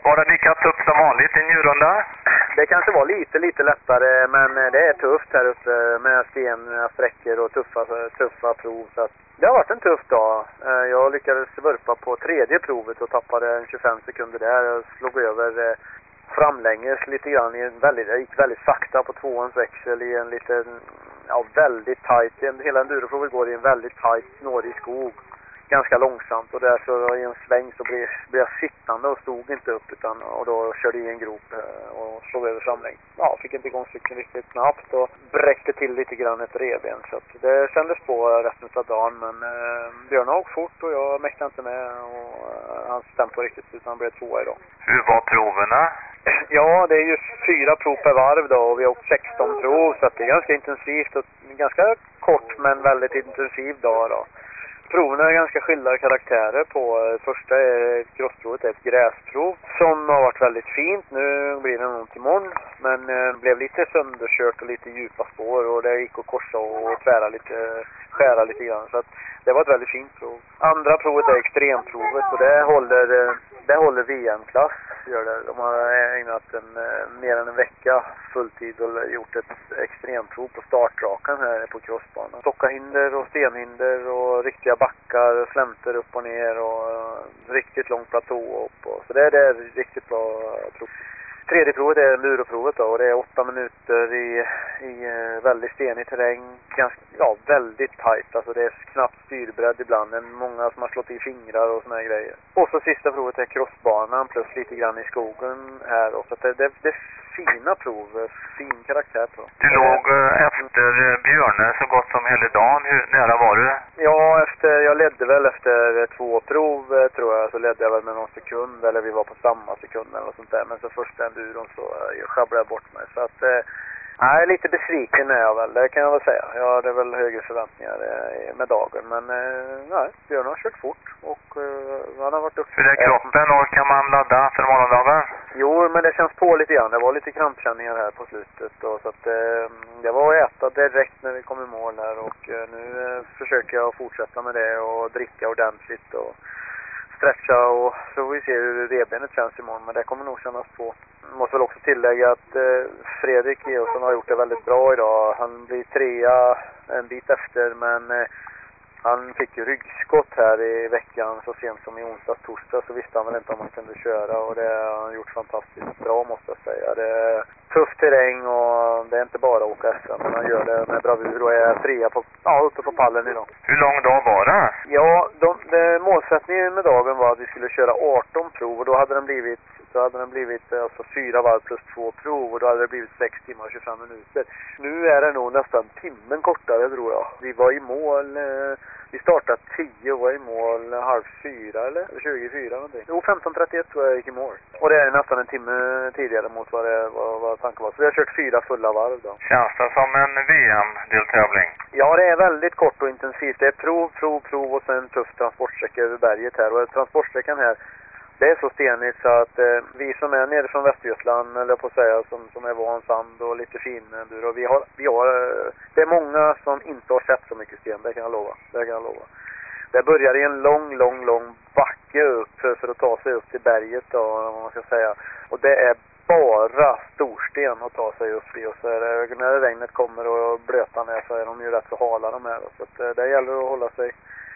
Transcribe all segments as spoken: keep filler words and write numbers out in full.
Var det lika tufft som vanligt i njurrunda? Det kanske var lite, lite lättare, men det är tufft här uppe med steniga sträckor och tuffa, tuffa prov. Så att det har varit en tuff dag. Jag lyckades vurpa på tredje provet och tappade tjugofem sekunder där. Jag slog över framlänges lite grann. I en väldigt, jag gick väldigt sakta på tvåans växel i en liten, ja, väldigt tajt. Hela enduroprovet går i en väldigt tajt, snårig skog. Ganska långsamt, och där så i en sväng så blev, blev jag sittande och stod inte upp, utan, och då körde i en grop och slog över framlänges. Ja, fick inte igång cykeln riktigt snabbt och bräckte till lite grann ett revben, så att det kändes på resten av dagen, men eh, Björn åkte fort och jag mäktade inte med, och eh, hans tempo riktigt, utan han blev tvåa idag. Hur var proverna? Ja, det är ju fyra prov per varv då, och vi har åkt sexton prov, så att det är ganska intensivt och ganska kort men väldigt intensiv dag då. Proverna är ganska skilda karaktärer på. Första är crossprovet, ett gräsprov som har varit väldigt fint. Nu blir det något imorgon, men det blev lite sönderkört och lite djupa spår, och det gick att korsa och tvära lite, skära lite grann. Så att det var ett väldigt fint prov. Andra provet är extremprovet, och det håller, det håller V M-klass. Gör det. De har ägnat en, mer än en vecka fulltid och gjort ett extremprov på startrakan här på crossbanan. Stockahinder och stenhinder och riktiga backar, slänter upp och ner och uh, riktigt lång platå upp. Och, så det, det är riktigt bra prov. Tredje provet är enduroprovet då, och det är åtta minuter i, i väldigt stenig terräng. Ganska, ja, väldigt tajt. Alltså det är knappt styrbredd ibland. Det är många som har slått i fingrar och såna här grejer. Och så sista provet är crossbanan plus lite grann i skogen här. Och så det, det, det är fina prov, fin karaktär på. Du låg efter Björne så gott som hela dagen. Hur nära var du? Ja, efter, jag ledde väl efter två prov tror jag, så ledde jag väl med någon sekund, eller vi var på samma sekund eller något sånt där. Men så första enduron så jag sjabblade jag bort mig. Så att, eh, nej, lite besviken är jag väl, det kan jag väl säga. Jag hade väl högre förväntningar eh, med dagen, men eh, nej, Björn har kört fort och eh, han har varit upp. Hur är kroppen och kan man ladda för morgondagen? Jo, men det känns på lite grann. Det var lite krampkänningar här på slutet. Då, så att, eh, det var att äta direkt när vi kom i mål här. Och eh, nu eh, försöker jag fortsätta med det och dricka ordentligt och stretcha. Och så får vi se hur revbenet känns imorgon. Men det kommer nog kännas på. Jag måste väl också tillägga att eh, Fredrik Georgsson har gjort det väldigt bra idag. Han blir trea en bit efter, men... Eh, han fick ju ryggskott här i veckan så sent som i onsdags, torsdag, så visste han väl inte om han kunde köra, och det har han gjort fantastiskt bra, måste jag säga. Det är tuff terräng och det är inte bara att åka S M, men han gör det med bravur och är trea på, ja, uppe på pallen idag. Hur lång dag var det? Ja, de, det, målsättningen med dagen var att vi skulle köra arton prov, och då hade den blivit Då hade den blivit alltså fyra varv plus två prov, och då hade det blivit sex timmar och tjugofem minuter. Nu är det nog nästan timmen kortare, tror jag. Vi var i mål, eh, vi startade tio och var i mål halv fyra eller tjugofyra någonting. Jo, femton trettioett tror jag gick i mål. Och det är nästan en timme tidigare mot vad, det, vad, vad tanken var. Så vi har kört fyra fulla varv då. Känns det som en V M-deltävling? Ja, det är väldigt kort och intensivt. Det är prov, prov, prov och sen tuff transportsträcka över berget här. Och transportsträckan här, det är så stenigt så att eh, vi som är nere från Västergötland, eller på att säga, som, som är van sand och lite fin endur, och vi har, vi har, eh, det är många som inte har sett så mycket sten, det kan jag lova. Det kan jag lova. Det börjar i en lång, lång, lång backe upp för, för att ta sig upp till berget då, om man ska säga. Och det är bara storsten att ta sig upp i, och så är det, när regnet kommer och blötan är, så är de ju rätt så hala de här. Så att, eh, det gäller att hålla sig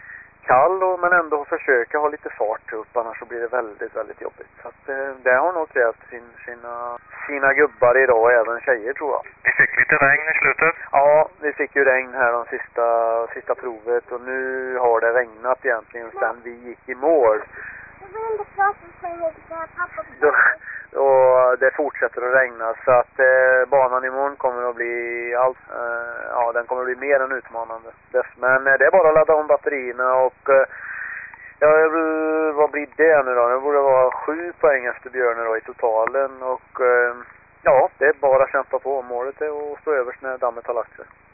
kall, och, men ändå försöka ha lite fart upp, annars så blir det väldigt, väldigt jobbigt. Så att, eh, det har nog krävt sin, sina, sina gubbar idag, och även tjejer, tror jag. Vi fick lite regn i slutet? Ja, vi fick ju regn här de sista, sista provet, och nu har det regnat egentligen sedan vi gick i mål. Då, och det fortsätter att regna, så att eh, banan imorgon kommer att bli allt, eh, ja, den kommer att bli mer än utmanande. Men eh, det är bara att ladda om batterierna, och eh, ja, vad blir det nu då? Det borde vara sju poäng efter Björne då i totalen, och eh, ja, det är bara att kämpa på. Målet är att stå överst när dammet har lagt sig.